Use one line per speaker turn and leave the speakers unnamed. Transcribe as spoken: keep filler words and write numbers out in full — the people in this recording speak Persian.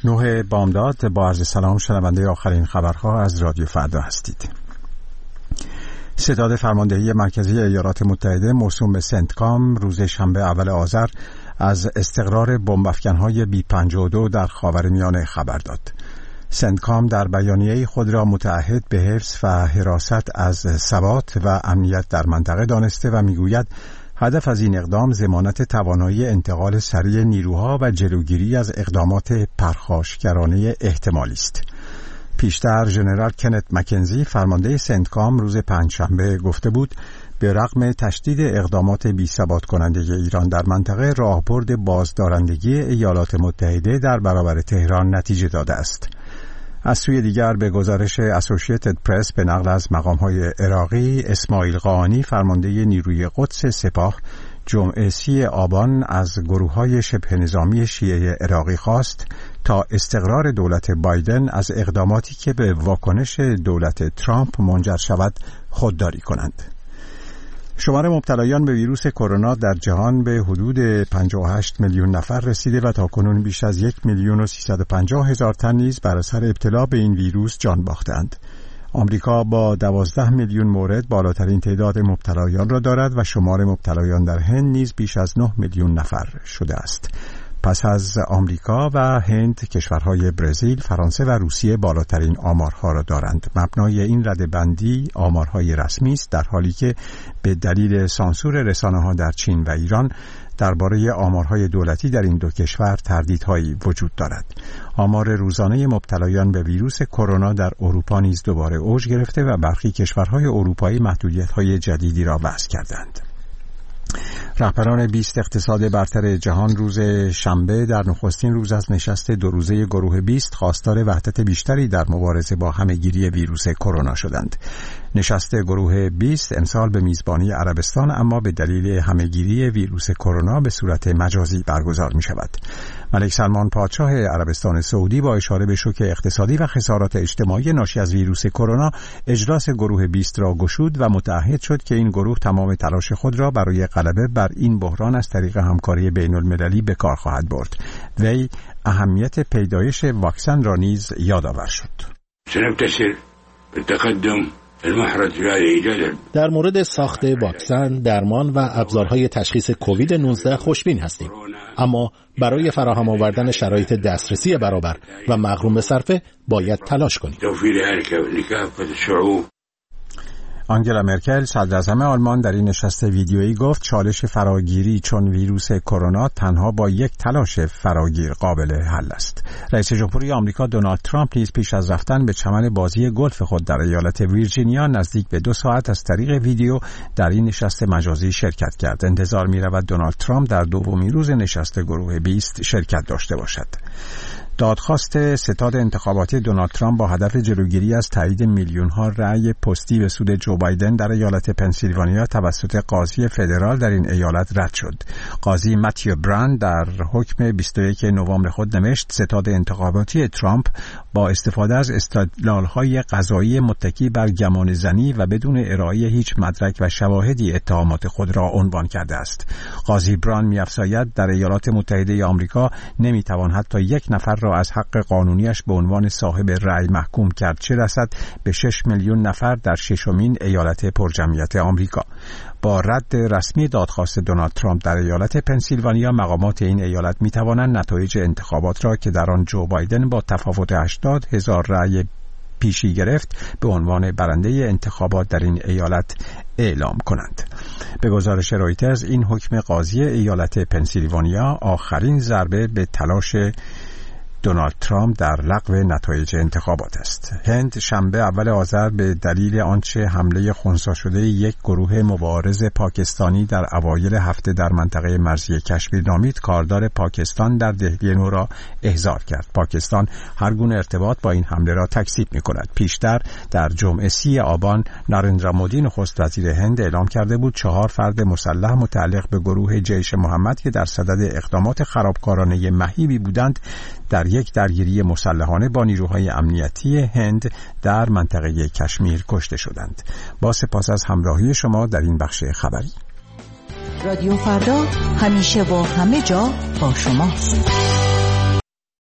نه بامداد. با عرض سلام شنونده آخرین خبرها از رادیو فردا هستید. ستاد فرماندهی مرکزی ایالات متحده موسوم به سنتکام روز شنبه اول آذر از استقرار بمب‌افکن‌های بی پنجاه و دو در خاورمیانه خبر داد. سنتکام در بیانیه خود را متعهد به حفظ و حراست از ثبات و امنیت در منطقه دانسته و میگوید هدف از این اقدام ضمانت توانایی انتقال سریع نیروها و جلوگیری از اقدامات پرخاشگرانه احتمالی است. پیشتر ژنرال کنت مکنزی فرمانده سنتکام روز پنجشنبه گفته بود به رغم تشدید اقدامات بی‌ثبات کننده ایران در منطقه، راهبرد بازدارندگی ایالات متحده در برابر تهران نتیجه داده است. از سوی دیگر به گزارش اسوسییتد پرس به نقل از مقام‌های عراقی، اسماعیل قاآنی فرمانده نیروی قدس سپاه جمعه سی آبان از گروه‌های شبه نظامی شیعه عراقی خواست تا استقرار دولت بایدن از اقداماتی که به واکنش دولت ترامپ منجر شود خودداری کنند. شمار مبتلایان به ویروس کرونا در جهان به حدود پنجاه و هشت میلیون نفر رسیده و تاکنون بیش از یک میلیون و سیصد و پنجاه هزار تن نیز بر اثر ابتلا به این ویروس جان باختند. آمریکا با دوازده میلیون مورد بالاترین تعداد مبتلایان را دارد و شمار مبتلایان در هند نیز بیش از نه میلیون نفر شده است. پس از آمریکا و هند، کشورهای برزیل، فرانسه و روسیه بالاترین آمارها را دارند. مبنای این رده‌بندی آمارهای رسمی است، در حالی که به دلیل سانسور رسانه‌ها در چین و ایران درباره آمارهای دولتی در این دو کشور تردیدهایی وجود دارد. آمار روزانه مبتلایان به ویروس کرونا در اروپا نیز دوباره اوج گرفته و برخی کشورهای اروپایی محدودیت‌های جدیدی را وضع کردند. رهبران بیست اقتصاد برتر جهان روز شنبه در نخستین روز از نشست دو روزه گروه بیست خواستار وحدت بیشتری در مبارزه با همه‌گیری ویروس کرونا شدند. نشست گروه بیست امسال به میزبانی عربستان اما به دلیل همه‌گیری ویروس کرونا به صورت مجازی برگزار می شود. ملک سلمان پادشاه عربستان سعودی با اشاره به شوک اقتصادی و خسارات اجتماعی ناشی از ویروس کرونا اجلاس گروه بیست را گشود و متعهد شد که این گروه تمام تلاش خود را برای غلبه بر این بحران از طریق همکاری بین المللی به کار خواهد برد. وی اهمیت پیدایش واکسن را نیز یادآور شد.
سنبتسر بالتقدم المحرز في ایجاد
در مورد ساخت واکسن، درمان و ابزارهای تشخیص کووید نوزده خوشبین هستیم، اما برای فراهم آوردن شرایط دسترسی برابر و مغروم به صرفه باید تلاش کنیم.
آنگلا مرکل صدراعظم آلمان در این نشست ویدیویی گفت چالش فراگیری چون ویروس کرونا تنها با یک تلاش فراگیر قابل حل است. رئیس جمهوری آمریکا دونالد ترامپ نیز پیش از رفتن به چمن بازی گلف خود در ایالت ویرجینیا نزدیک به دو ساعت از طریق ویدیو در این نشست مجازی شرکت کرد. انتظار می‌رود دونالد ترامپ در دومین روز نشست گروه بیست شرکت داشته باشد. دادخواست ستاد انتخاباتی دونالد ترامپ با هدف جلوگیری از تایید میلیون‌ها رأی پستی به سود جو بایدن در ایالت پنسیلوانیا توسط قاضی فدرال در این ایالت رد شد. قاضی متیو براند در حکم بیست و یکم نوامبر خود نوشت ستاد انتخاباتی ترامپ با استفاده از استدلال‌های قضایی متکی بر گمانه‌زنی و بدون ارائه هیچ مدرک و شواهدی اتهامات خود را عنوان کرده است. قاضی براند می‌افزاید در ایالات متحده آمریکا نمی‌توان حتی یک نفر را از حق قانونیش به عنوان صاحب رأی محکوم کرد، چه رسد به شش میلیون نفر در ششمین ایالت پرجمعیت آمریکا. با رد رسمی دادخواست دونالد ترامپ در ایالت پنسیلوانیا، مقامات این ایالت می توانند نتایج انتخابات را که در آن جو بایدن با تفاوت هشتاد هزار رأی پیشی گرفت به عنوان برنده انتخابات در این ایالت اعلام کنند. به گزارش رویترز این حکم قاضی ایالت پنسیلوانیا آخرین ضربه به تلاش دونالد ترامپ در لغو نتایج انتخابات است. هند شنبه اول آذر به دلیل آنچه حمله خنثی شده یک گروه مبارز پاکستانی در اوایل هفته در منطقه مرزی کشمیر نامید، کاردار پاکستان در دهلی نو را احضار کرد. پاکستان هر گونه ارتباط با این حمله را تکذیب می‌کند. پیشتر در جمعه سی آبان نارندرا مودی نخست وزیر هند اعلام کرده بود چهار فرد مسلح متعلق به گروه جیش محمد که در صدد اقدامات خرابکارانه مهیبی بودند در یک درگیری مسلحانه با نیروهای امنیتی هند در منطقه کشمیر کشته شدند. با سپاس از همراهی شما در این بخش خبری.
رادیو فردا همیشه و همه جا با شماست.